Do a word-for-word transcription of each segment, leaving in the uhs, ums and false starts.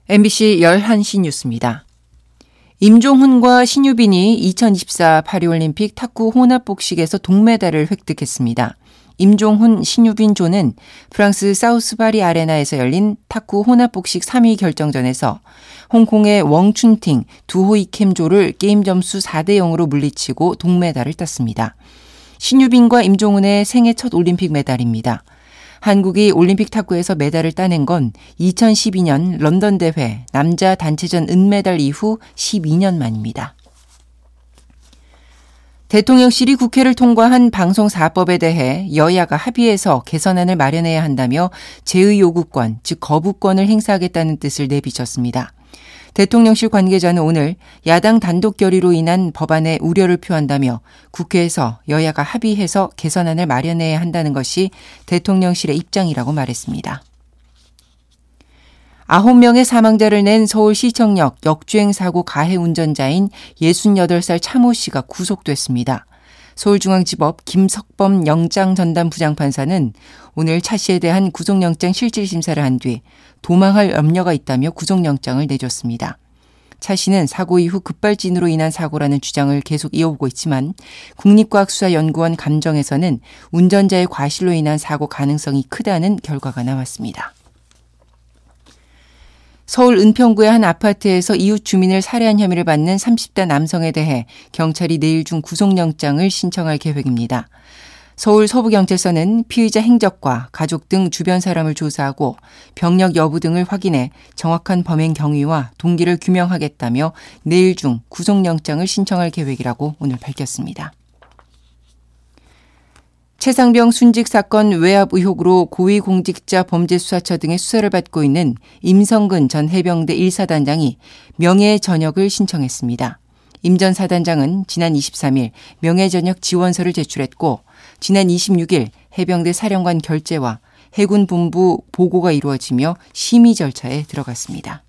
엠비씨 열한 시 뉴스입니다. 임종훈과 신유빈이 이천이십사 파리올림픽 탁구 혼합복식에서 동메달을 획득했습니다. 임종훈, 신유빈 조는 프랑스 사우스파리 아레나에서 열린 탁구 혼합복식 삼 위 결정전에서 홍콩의 웡춘팅, 두호이캠 조를 게임 점수 사 대 영으로 물리치고 동메달을 땄습니다. 신유빈과 임종훈의 생애 첫 올림픽 메달입니다. 한국이 올림픽 탁구에서 메달을 따낸 건 이천십이 년 런던 대회 남자 단체전 은메달 이후 십이 년 만입니다. 대통령실이 국회를 통과한 방송사법에 대해 여야가 합의해서 개선안을 마련해야 한다며 제의 요구권, 즉 거부권을 행사하겠다는 뜻을 내비쳤습니다. 대통령실 관계자는 오늘 야당 단독 결의로 인한 법안에 우려를 표한다며 국회에서 여야가 합의해서 개선안을 마련해야 한다는 것이 대통령실의 입장이라고 말했습니다. 아홉 명의 사망자를 낸 서울시청역 역주행 사고 가해 운전자인 예순여덟 살 차모 씨가 구속됐습니다. 서울중앙지법 김석범 영장전담 부장판사는 오늘 차 씨에 대한 구속영장 실질심사를 한 뒤 도망할 염려가 있다며 구속영장을 내줬습니다. 차 씨는 사고 이후 급발진으로 인한 사고라는 주장을 계속 이어오고 있지만 국립과학수사연구원 감정에서는 운전자의 과실로 인한 사고 가능성이 크다는 결과가 나왔습니다. 서울 은평구의 한 아파트에서 이웃 주민을 살해한 혐의를 받는 삼십 대 남성에 대해 경찰이 내일 중 구속영장을 신청할 계획입니다. 서울 서부경찰서는 피의자 행적과 가족 등 주변 사람을 조사하고 병력 여부 등을 확인해 정확한 범행 경위와 동기를 규명하겠다며 내일 중 구속영장을 신청할 계획이라고 오늘 밝혔습니다. 최상병 순직 사건 외압 의혹으로 고위공직자 범죄수사처 등의 수사를 받고 있는 임성근 전 해병대 일 사단장이 명예 전역을 신청했습니다. 임 전 사단장은 지난 이십삼 일 명예 전역 지원서를 제출했고 지난 이십육 일 해병대 사령관 결재와 해군 본부 보고가 이루어지며 심의 절차에 들어갔습니다.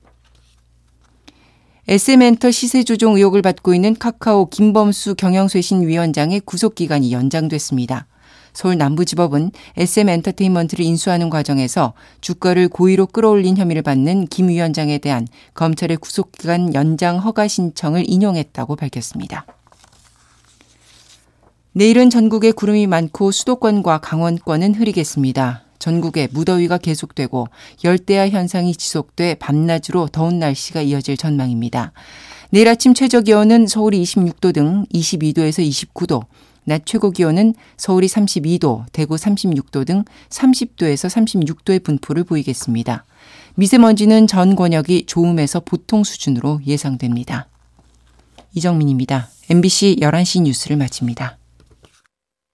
에스엠엔터 시세 조종 의혹을 받고 있는 카카오 김범수 경영쇄신 위원장의 구속기간이 연장됐습니다. 서울 남부지법은 에스엠엔터테인먼트를 인수하는 과정에서 주가를 고의로 끌어올린 혐의를 받는 김 위원장에 대한 검찰의 구속기간 연장 허가 신청을 인용했다고 밝혔습니다. 내일은 전국에 구름이 많고 수도권과 강원권은 흐리겠습니다. 전국에 무더위가 계속되고 열대야 현상이 지속돼 밤낮으로 더운 날씨가 이어질 전망입니다. 내일 아침 최저기온은 서울이 이십육 도 등 이십이 도에서 이십구 도, 낮 최고기온은 서울이 삼십이 도, 대구 삼십육 도 등 삼십 도에서 삼십육 도의 분포를 보이겠습니다. 미세먼지는 전 권역이 좋음에서 보통 수준으로 예상됩니다. 이정민입니다. 엠비씨 열한 시 뉴스를 마칩니다.